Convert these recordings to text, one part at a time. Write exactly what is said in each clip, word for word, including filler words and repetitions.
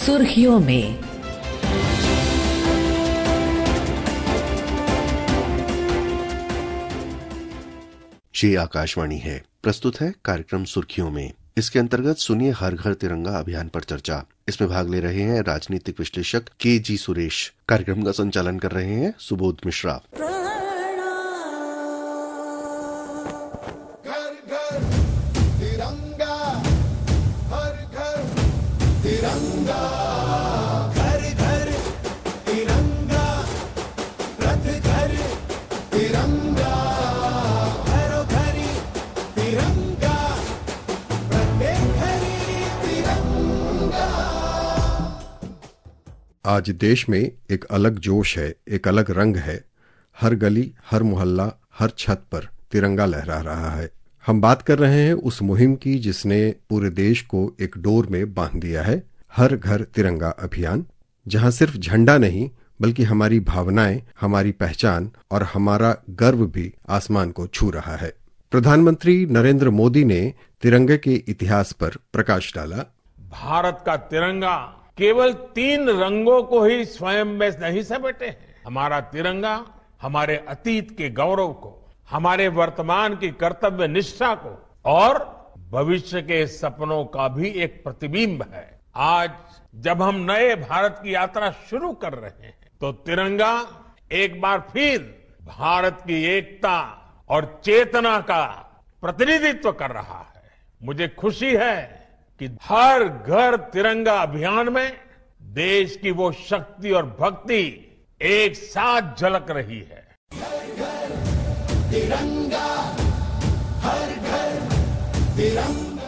सुर्खियों में। ये आकाशवाणी है। प्रस्तुत है कार्यक्रम सुर्खियों में। इसके अंतर्गत सुनिए हर घर तिरंगा अभियान पर चर्चा। इसमें भाग ले रहे हैं राजनीतिक विश्लेषक के जी सुरेश। कार्यक्रम का संचालन कर रहे हैं सुबोध मिश्रा। आज देश में एक अलग जोश है, एक अलग रंग है। हर गली, हर मोहल्ला, हर छत पर तिरंगा लहरा रहा है। हम बात कर रहे हैं उस मुहिम की जिसने पूरे देश को एक डोर में बांध दिया है, हर घर तिरंगा अभियान, जहां सिर्फ झंडा नहीं बल्कि हमारी भावनाएं, हमारी पहचान और हमारा गर्व भी आसमान को छू रहा है। प्रधानमंत्री नरेंद्र मोदी ने तिरंगे के इतिहास पर प्रकाश डाला। भारत का तिरंगा केवल तीन रंगों को ही स्वयं में नहीं समेटे हैं। हमारा तिरंगा हमारे अतीत के गौरव को, हमारे वर्तमान की कर्तव्य निष्ठा को और भविष्य के सपनों का भी एक प्रतिबिंब है। आज जब हम नए भारत की यात्रा शुरू कर रहे हैं तो तिरंगा एक बार फिर भारत की एकता और चेतना का प्रतिनिधित्व कर रहा है। मुझे खुशी है कि हर घर तिरंगा अभियान में देश की वो शक्ति और भक्ति एक साथ झलक रही है। हर घर तिरंगा, हर घर तिरंगा।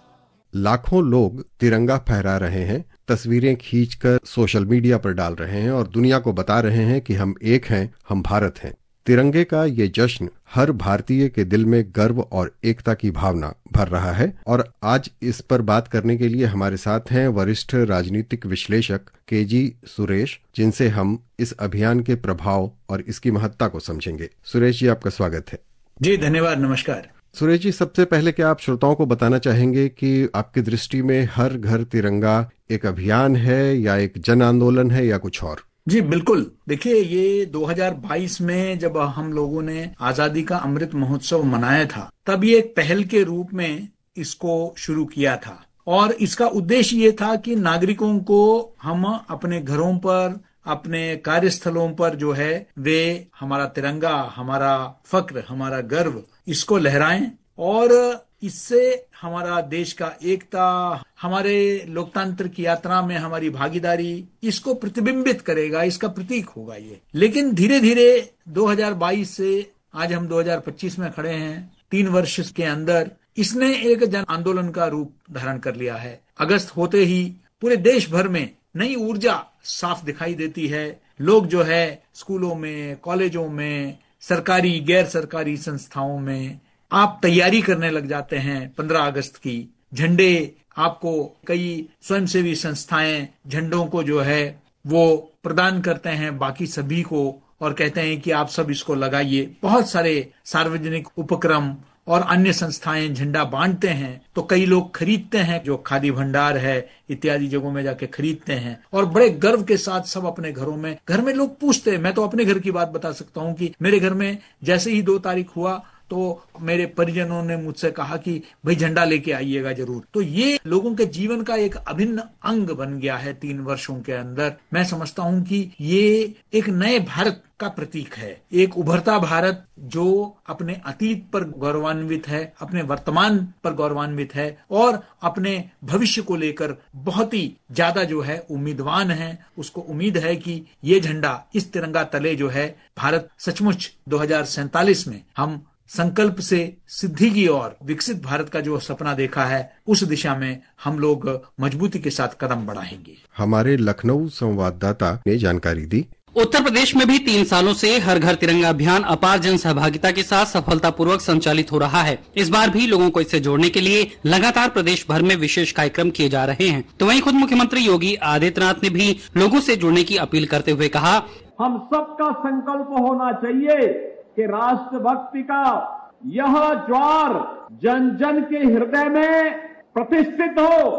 लाखों लोग तिरंगा फहरा रहे हैं, तस्वीरें खींचकर सोशल मीडिया पर डाल रहे हैं और दुनिया को बता रहे हैं कि हम एक हैं, हम भारत हैं। तिरंगे का ये जश्न हर भारतीय के दिल में गर्व और एकता की भावना भर रहा है। और आज इस पर बात करने के लिए हमारे साथ हैं वरिष्ठ राजनीतिक विश्लेषक के जी सुरेश, जिनसे हम इस अभियान के प्रभाव और इसकी महत्ता को समझेंगे। सुरेश जी, आपका स्वागत है। जी धन्यवाद, नमस्कार। सुरेश जी, सबसे पहले क्या आप श्रोताओं को बताना चाहेंगे कि आपकी दृष्टि में हर घर तिरंगा एक अभियान है या एक जन आंदोलन है या कुछ और? जी बिल्कुल। देखिए, ये दो हज़ार बाईस में जब हम लोगों ने आजादी का अमृत महोत्सव मनाया था, तब ये एक पहल के रूप में इसको शुरू किया था और इसका उद्देश्य ये था कि नागरिकों को हम अपने घरों पर, अपने कार्यस्थलों पर जो है वे हमारा तिरंगा, हमारा फक्र, हमारा गर्व, इसको लहराएं और इससे हमारा देश का एकता, हमारे लोकतंत्र की यात्रा में हमारी भागीदारी, इसको प्रतिबिंबित करेगा, इसका प्रतीक होगा ये। लेकिन धीरे धीरे दो हज़ार बाईस से आज हम दो हज़ार पच्चीस में खड़े हैं, तीन वर्ष के अंदर इसने एक जन आंदोलन का रूप धारण कर लिया है। अगस्त होते ही पूरे देश भर में नई ऊर्जा साफ दिखाई देती है। लोग जो है स्कूलों में, कॉलेजों में, सरकारी गैर सरकारी संस्थाओं में आप तैयारी करने लग जाते हैं पंद्रह अगस्त की। झंडे आपको कई स्वयंसेवी संस्थाएं झंडों को जो है वो प्रदान करते हैं बाकी सभी को और कहते हैं कि आप सब इसको लगाइए। बहुत सारे सार्वजनिक उपक्रम और अन्य संस्थाएं झंडा बांटते हैं तो कई लोग खरीदते हैं, जो खादी भंडार है इत्यादि जगहों में जाके खरीदते हैं और बड़े गर्व के साथ सब अपने घरों में, घर में लोग पूछते हैं। मैं तो अपने घर की बात बता सकता हूं कि मेरे घर में जैसे ही दो तारीख हुआ तो मेरे परिजनों ने मुझसे कहा कि भाई झंडा लेके आइएगा जरूर। तो ये लोगों के जीवन का एक अभिन्न अंग बन गया है तीन वर्षों के अंदर। मैं समझता हूं कि ये एक नए भारत का प्रतीक है, एक उभरता भारत जो अपने अतीत पर गौरवान्वित है, अपने वर्तमान पर गौरवान्वित है और अपने भविष्य को लेकर बहुत ही ज्यादा जो है उम्मीदवान है। उसको उम्मीद है कि ये झंडा, इस तिरंगा तले जो है भारत सचमुच दो हज़ार सैंतालीस में हम संकल्प से सिद्धि की ओर, विकसित भारत का जो सपना देखा है उस दिशा में हम लोग मजबूती के साथ कदम बढ़ाएंगे। हमारे लखनऊ संवाददाता ने जानकारी दी। उत्तर प्रदेश में भी तीन सालों से हर घर तिरंगा अभियान अपार जन सहभागिता के साथ सफलतापूर्वक संचालित हो रहा है। इस बार भी लोगों को इससे जोड़ने के लिए लगातार प्रदेश भर में विशेष कार्यक्रम किए जा रहे हैं। तो वहीं खुद मुख्यमंत्री योगी आदित्यनाथ ने भी लोगों से जुड़ने की अपील करते हुए कहा, हम सबका संकल्प होना चाहिए कि राष्ट्रभक्ति का यह ज्वार जन जन के हृदय में प्रतिष्ठित हो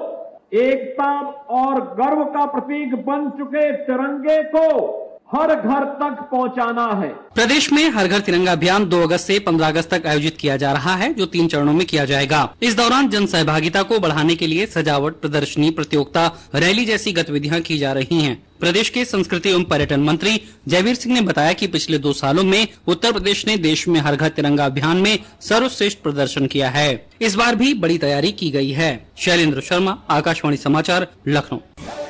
एकता और गर्व का प्रतीक बन चुके तिरंगे को हर घर तक पहुंचाना है। प्रदेश में हर घर तिरंगा अभियान दो अगस्त से पंद्रह अगस्त तक आयोजित किया जा रहा है, जो तीन चरणों में किया जाएगा। इस दौरान जन सहभागिता को बढ़ाने के लिए सजावट, प्रदर्शनी, प्रतियोगिता, रैली जैसी गतिविधियां की जा रही हैं। प्रदेश के संस्कृति एवं पर्यटन मंत्री जयवीर सिंह ने बताया कि पिछले दो सालों में उत्तर प्रदेश ने देश में हर घर तिरंगा अभियान में सर्वश्रेष्ठ प्रदर्शन किया है। इस बार भी बड़ी तैयारी की गई है। शैलेंद्र शर्मा, आकाशवाणी समाचार, लखनऊ।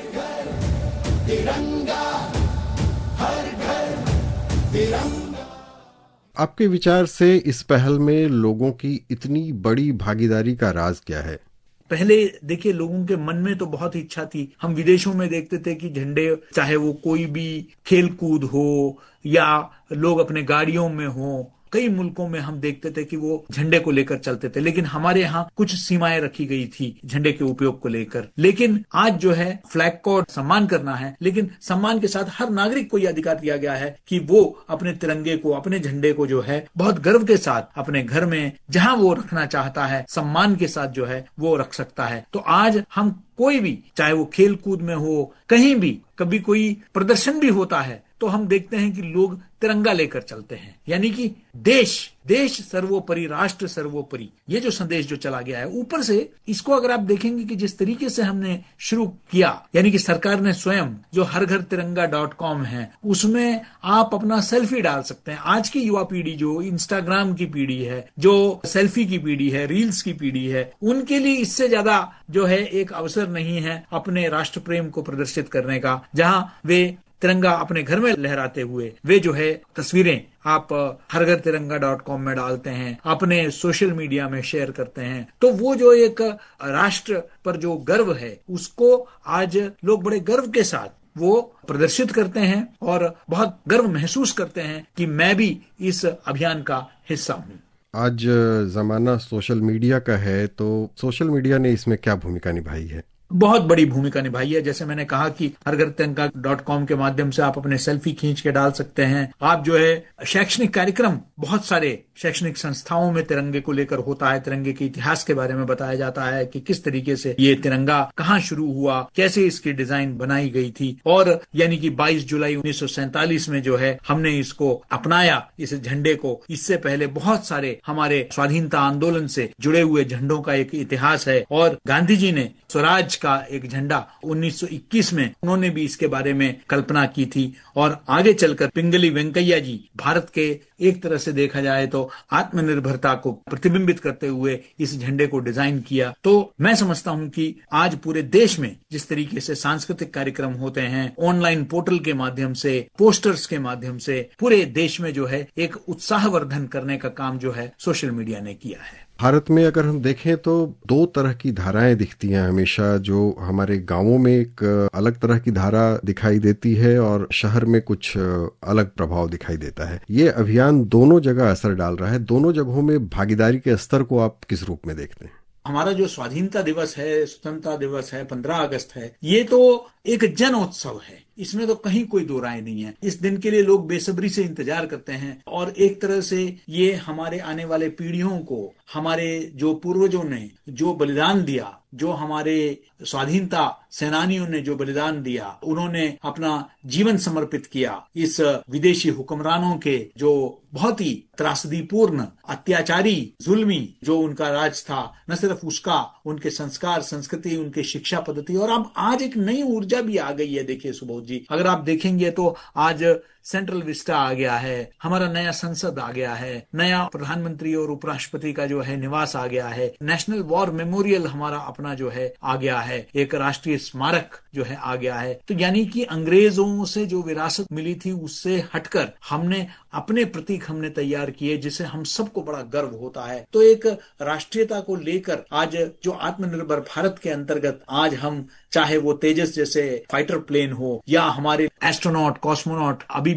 आपके विचार से इस पहल में लोगों की इतनी बड़ी भागीदारी का राज क्या है? पहले देखिए, लोगों के मन में तो बहुत ही इच्छा थी। हम विदेशों में देखते थे कि झंडे, चाहे वो कोई भी खेल कूद हो या लोग अपने गाड़ियों में हो, कई मुल्कों में हम देखते थे कि वो झंडे को लेकर चलते थे। लेकिन हमारे यहाँ कुछ सीमाएं रखी गई थी झंडे के उपयोग को लेकर। लेकिन आज जो है फ्लैग को सम्मान करना है, लेकिन सम्मान के साथ हर नागरिक को यह अधिकार दिया गया है कि वो अपने तिरंगे को, अपने झंडे को जो है बहुत गर्व के साथ अपने घर में जहां वो रखना चाहता है, सम्मान के साथ जो है वो रख सकता है। तो आज हम कोई भी, चाहे वो खेल कूद में हो, कहीं भी कभी कोई प्रदर्शन भी होता है तो हम देखते हैं कि लोग तिरंगा लेकर चलते हैं। यानी कि देश देश सर्वोपरि, राष्ट्र सर्वोपरि, ये जो संदेश जो चला गया है। ऊपर से इसको अगर आप देखेंगे कि जिस तरीके से हमने शुरू किया, यानी कि सरकार ने स्वयं जो हर घर तिरंगा डॉट कॉम है, उसमें आप अपना सेल्फी डाल सकते हैं। आज की युवा पीढ़ी जो इंस्टाग्राम की पीढ़ी है, जो सेल्फी की पीढ़ी है, रील्स की पीढ़ी है, उनके लिए इससे ज्यादा जो है एक अवसर नहीं है अपने राष्ट्र प्रेम को प्रदर्शित करने का, जहां वे तिरंगा अपने घर में लहराते हुए वे जो है तस्वीरें आप हर घर तिरंगा डॉट कॉम में डालते हैं, अपने सोशल मीडिया में शेयर करते हैं। तो वो जो एक राष्ट्र पर जो गर्व है, उसको आज लोग बड़े गर्व के साथ वो प्रदर्शित करते हैं और बहुत गर्व महसूस करते हैं कि मैं भी इस अभियान का हिस्सा हूँ। आज जमाना सोशल मीडिया का है, तो सोशल मीडिया ने इसमें क्या भूमिका निभाई है? बहुत बड़ी भूमिका निभाई है। जैसे मैंने कहा कि हर घर तिरंगा डॉट कॉम के माध्यम से आप अपने सेल्फी खींच के डाल सकते हैं। आप जो है शैक्षणिक कार्यक्रम, बहुत सारे शैक्षणिक संस्थाओं में तिरंगे को लेकर होता है। तिरंगे के इतिहास के बारे में बताया जाता है कि किस तरीके से ये तिरंगा कहाँ शुरू हुआ, कैसे इसकी डिजाइन बनाई गई थी। और यानी कि बाईस जुलाई उन्नीस सौ सैंतालीस में जो है हमने इसको अपनाया, इस झंडे को। इससे पहले बहुत सारे हमारे स्वाधीनता आंदोलन से जुड़े हुए झंडों का एक इतिहास है। और गांधी जी ने स्वराज का एक झंडा उन्नीस सौ इक्कीस में उन्होंने भी इसके बारे में कल्पना की थी। और आगे चलकर पिंगली वेंकैया जी भारत के एक तरह से देखा जाए तो आत्मनिर्भरता को प्रतिबिंबित करते हुए इस झंडे को डिजाइन किया। तो मैं समझता हूं कि आज पूरे देश में जिस तरीके से सांस्कृतिक कार्यक्रम होते हैं, ऑनलाइन पोर्टल के माध्यम से, पोस्टर्स के माध्यम से, पूरे देश में जो है एक उत्साहवर्धन करने का काम जो है सोशल मीडिया ने किया है। भारत में अगर हम देखें तो दो तरह की धाराएं दिखती हैं हमेशा। जो हमारे गांवों में एक अलग तरह की धारा दिखाई देती है और शहर में कुछ अलग प्रभाव दिखाई देता है। ये अभियान दोनों जगह असर डाल रहा है। दोनों जगहों में भागीदारी के स्तर को आप किस रूप में देखते हैं? हमारा जो स्वाधीनता दिवस है, स्वतंत्रता दिवस है, पंद्रह अगस्त है, ये तो एक जन उत्सव है। इसमें तो कहीं कोई दो राय नहीं है। इस दिन के लिए लोग बेसब्री से इंतजार करते हैं। और एक तरह से ये हमारे आने वाले पीढ़ियों को, हमारे जो पूर्वजों ने जो बलिदान दिया, जो हमारे स्वाधीनता सेनानियों ने जो बलिदान दिया, उन्होंने अपना जीवन समर्पित किया इस विदेशी हुक्मरानों के जो बहुत ही त्रासदीपूर्ण, अत्याचारी, जुल्मी जो उनका राज था, न सिर्फ उसका, उनके संस्कार, संस्कृति, उनके शिक्षा पद्धति। और अब आज एक नई ऊर्जा भी आ गई है। देखिए सुबोध जी, अगर आप देखेंगे तो आज सेंट्रल विस्टा आ गया है, हमारा नया संसद आ गया है, नया प्रधानमंत्री और उपराष्ट्रपति का जो है निवास आ गया है, नेशनल वॉर मेमोरियल हमारा अपना जो है आ गया है, एक राष्ट्रीय स्मारक जो है आ गया है। तो यानी कि अंग्रेजों से जो विरासत मिली थी उससे हटकर हमने अपने प्रतीक हमने तैयार किए, जिसे हम सबको बड़ा गर्व होता है। तो एक राष्ट्रीयता को लेकर आज जो आत्मनिर्भर भारत के अंतर्गत आज हम, चाहे वो तेजस जैसे फाइटर प्लेन हो या हमारे एस्ट्रोनॉट, कॉस्मोनॉट अभी भी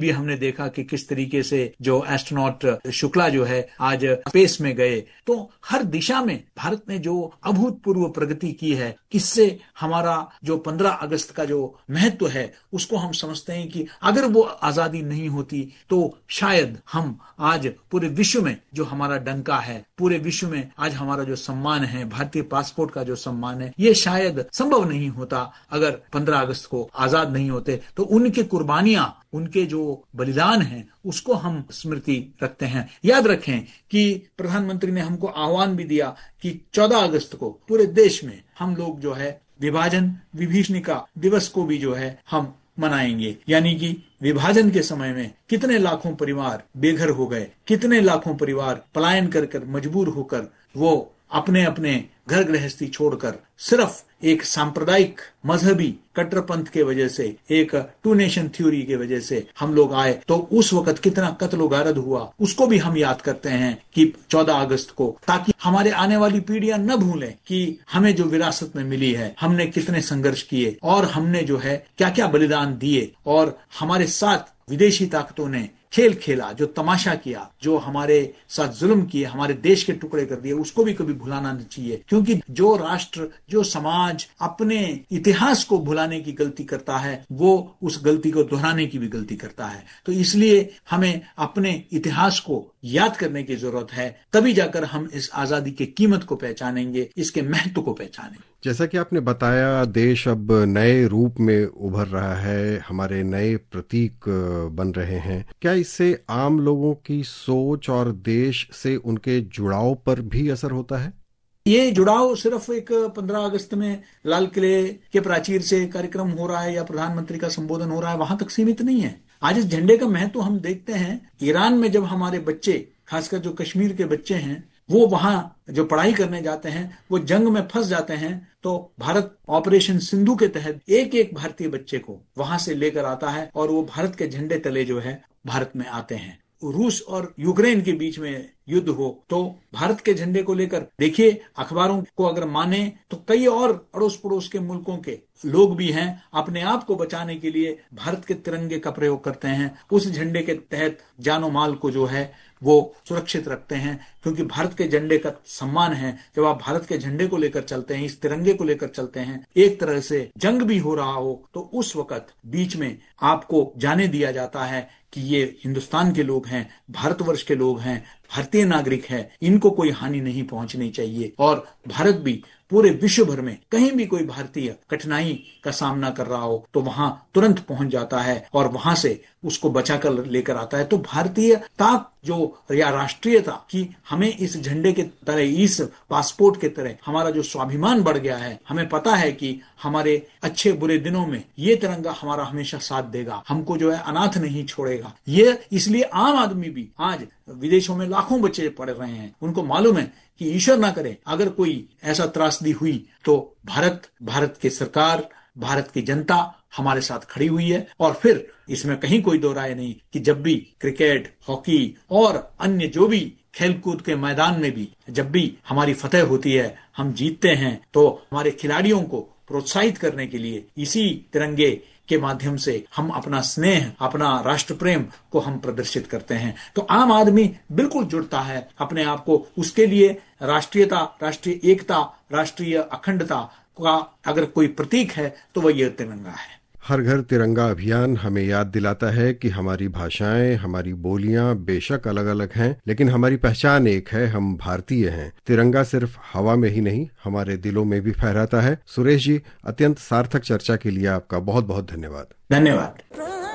भी हमने देखा कि किस तरीके से जो एस्ट्रोनॉट शुक्ला जो है आज स्पेस में गए। तो हर दिशा में भारत ने जो अभूतपूर्व प्रगति की है, इससे हमारा जो पंद्रह अगस्त का जो महत्व है उसको हम समझते हैं कि अगर वो आजादी नहीं होती तो शायद हम आज पूरे विश्व में जो हमारा डंका है, पूरे विश्व में आज हमारा जो सम्मान है, भारतीय पासपोर्ट का जो सम्मान है, ये शायद संभव नहीं होता अगर पंद्रह अगस्त को आजाद नहीं होते। तो उनकी कुर्बानियां, उनके जो बलिदान है उसको हम स्मृति रखते हैं। याद रखें कि प्रधानमंत्री ने हमको आह्वान भी दिया कि चौदह अगस्त को पूरे देश में हम लोग जो है विभाजन विभीषणिका दिवस को भी जो है हम मनाएंगे। यानी कि विभाजन के समय में कितने लाखों परिवार बेघर हो गए, कितने लाखों परिवार पलायन कर कर मजबूर होकर वो अपने अपने घर गृहस्थी छोड़कर सिर्फ एक सांप्रदायिक मजहबी कट्टरपंथ के वजह से, एक टू नेशन थ्योरी के वजह से हम लोग आए। तो उस वक्त कितना कत्ल गारद हुआ उसको भी हम याद करते हैं कि चौदह अगस्त को, ताकि हमारे आने वाली पीढ़ियां न भूलें कि हमें जो विरासत में मिली है, हमने कितने संघर्ष किए और हमने जो है क्या क्या बलिदान दिए, और हमारे साथ विदेशी ताकतों ने खेल खेला, जो तमाशा किया, जो हमारे साथ जुल्म किए, हमारे देश के टुकड़े कर दिए, उसको भी कभी भुलाना नहीं चाहिए। क्योंकि जो राष्ट्र, जो समाज अपने इतिहास को भुलाने की गलती करता है वो उस गलती को दोहराने की भी गलती करता है। तो इसलिए हमें अपने इतिहास को याद करने की जरूरत है, तभी जाकर हम इस आजादी की कीमत को पहचानेंगे, इसके महत्व को पहचानेंगे। जैसा कि आपने बताया, देश अब नए रूप में उभर रहा है, हमारे नए प्रतीक बन रहे हैं। क्या इससे आम लोगों की सोच और देश से उनके जुड़ाव पर भी असर होता है? ये जुड़ाव सिर्फ एक पंद्रह अगस्त में लाल किले के प्राचीर से कार्यक्रम हो रहा है या प्रधानमंत्री का संबोधन हो रहा है वहां तक सीमित नहीं है। आज इस झंडे का महत्व हम देखते हैं। ईरान में जब हमारे बच्चे, खासकर जो कश्मीर के बच्चे हैं, वो वहां जो पढ़ाई करने जाते हैं, वो जंग में फंस जाते हैं, तो भारत ऑपरेशन सिंधु के तहत एक एक भारतीय बच्चे को वहां से लेकर आता है और वो भारत के झंडे तले जो है भारत में आते हैं। रूस और यूक्रेन के बीच में युद्ध हो तो भारत के झंडे को लेकर, देखिए अखबारों को अगर माने तो कई और अड़ोस पड़ोस के मुल्कों के लोग भी हैं, अपने आप को बचाने के लिए भारत के तिरंगे का प्रयोग करते हैं। उस झंडे के तहत जानो माल को जो है वो सुरक्षित रखते हैं, क्योंकि भारत के झंडे का सम्मान है। जब आप भारत के झंडे को लेकर चलते हैं, इस तिरंगे को लेकर चलते हैं, एक तरह से जंग भी हो रहा हो तो उस वक्त बीच में आपको जाने दिया जाता है कि ये हिंदुस्तान के लोग हैं, भारतवर्ष के लोग हैं, भारतीय नागरिक है, इनको कोई हानि नहीं पहुंचनी चाहिए। और भारत भी पूरे विश्व भर में कहीं भी कोई भारतीय कठिनाई का सामना कर रहा हो तो वहां तुरंत पहुंच जाता है और वहां से उसको बचाकर लेकर आता है। तो भारतीयता जो या राष्ट्रीयता की, हमें इस झंडे के तरह, इस पासपोर्ट के तरह हमारा जो स्वाभिमान बढ़ गया है, हमें पता है कि हमारे अच्छे बुरे दिनों में ये तिरंगा हमारा हमेशा साथ देगा, हमको जो है अनाथ नहीं छोड़ेगा। ये इसलिए आम आदमी भी, आज विदेशों में लाखों बच्चे पढ़ रहे हैं, उनको मालूम है कि ईश्वर ना करे अगर कोई ऐसा त्रासदी हुई तो भारत, भारत की सरकार, भारत की जनता हमारे साथ खड़ी हुई है। और फिर इसमें कहीं कोई दो राय नहीं कि जब भी क्रिकेट, हॉकी और अन्य जो भी खेलकूद के मैदान में भी जब भी हमारी फतेह होती है, हम जीतते हैं, तो हमारे खिलाड़ियों को प्रोत्साहित करने के लिए इसी तिरंगे के माध्यम से हम अपना स्नेह, अपना राष्ट्र प्रेम को हम प्रदर्शित करते हैं। तो आम आदमी बिल्कुल जुड़ता है अपने आप को, उसके लिए राष्ट्रीयता, राष्ट्रीय एकता, राष्ट्रीय अखंडता का अगर कोई प्रतीक है तो वह यह तिरंगा है। हर घर तिरंगा अभियान हमें याद दिलाता है कि हमारी भाषाएं, हमारी बोलियां बेशक अलग अलग हैं, लेकिन हमारी पहचान एक है, हम भारतीय हैं। तिरंगा सिर्फ हवा में ही नहीं, हमारे दिलों में भी फहराता है। सुरेश जी, अत्यंत सार्थक चर्चा के लिए आपका बहुत बहुत धन्यवाद। धन्यवाद।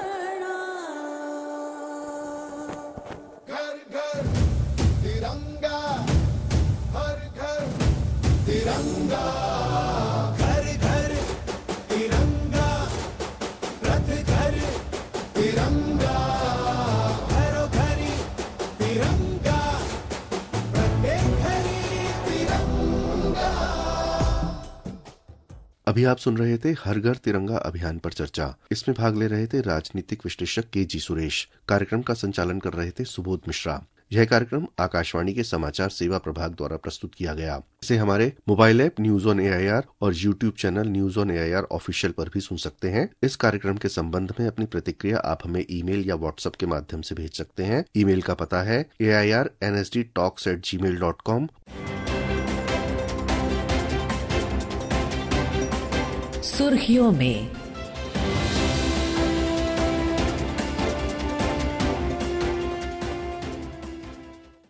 अभी आप सुन रहे थे हर घर तिरंगा अभियान पर चर्चा। इसमें भाग ले रहे थे राजनीतिक विश्लेषक के जी सुरेश। कार्यक्रम का संचालन कर रहे थे सुबोध मिश्रा। यह कार्यक्रम आकाशवाणी के समाचार सेवा प्रभाग द्वारा प्रस्तुत किया गया। इसे हमारे mobile app news on AIR और YouTube channel news on AIR official पर भी सुन सकते हैं। इस कार्यक्रम के संबंध में अपनी प्रतिक्रिया आप हमें ईमेल या व्हाट्सएप के माध्यम से भेज सकते हैं। ईमेल का पता है A I R N S D talks at Gmail dot com. सुर्खियों में